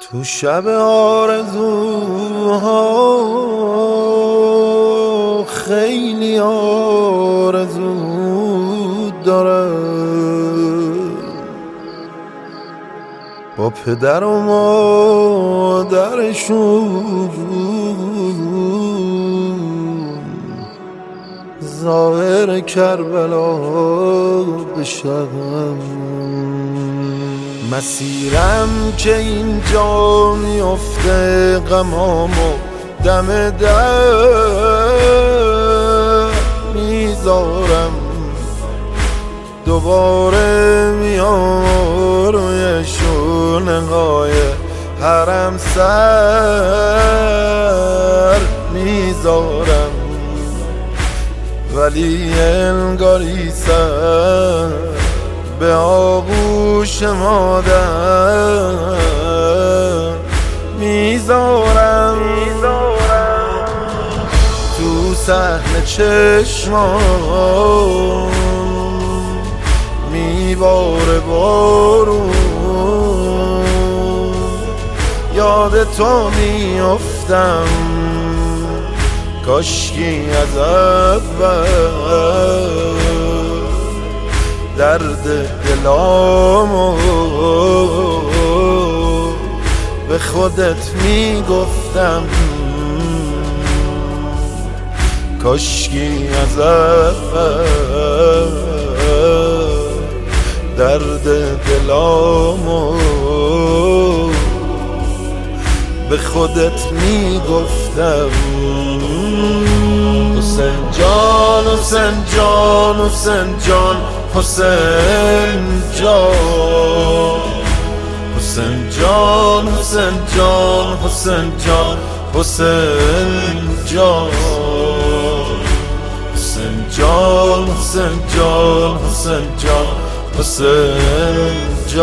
تو شب آرزوها خیلی آرزو داره، با پدر و مادرشون ظاهر کربلا بشم. مسیرم که اینجا میفته غمامو دم در میذارم، دوباره میام روی شونه‌های حرم سر میذارم، ولی انگاری سر به آغوش مادر میذارم. تو صحن چشمام میباره بارون، یاد تو میافتم کاشکی از اول درد دلامو به خودت میگفتم، کاشکی از اول درد دلامو به خودت میگفتم. حسین جان حسین جان حسین جان حسین جان حسین جان حسین جان حسین جان حسین جان حسین جان حسین جان حسین جان حسین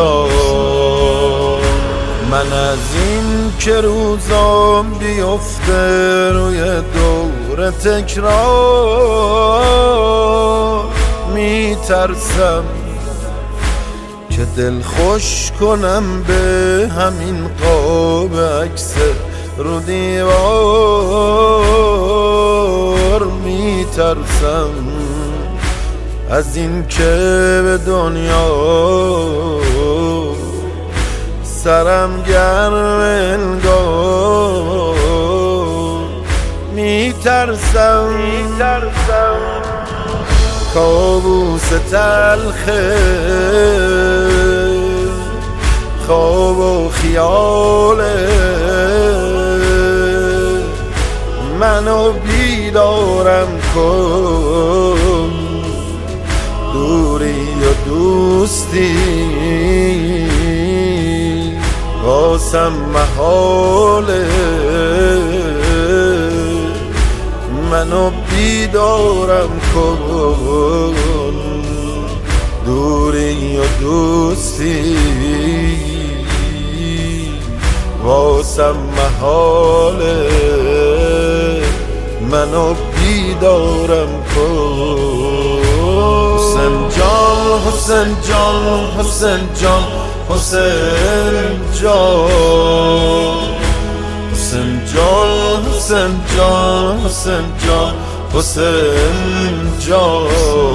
جان. من از این که روزام بیفته روی دور تکرار میترسم که دل خوش کنم به همین قاب عکس رو دیوار. میترسم از این که به دنیا سرم گرم انگار. میترسم کابوس تلخه خواب و خیاله منو بیدارم کن، دوری و دوستی واسم محاله منو بیدارم کن، دوری و دوستی واسم محاله منو بیدارم کن. حسین جان حسین جان حسین جان حسین جان حسین جان حسین جان حسین جان حسین جان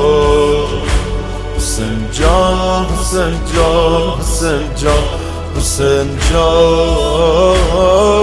حسین جان حسین جان حسین جان حسین جان.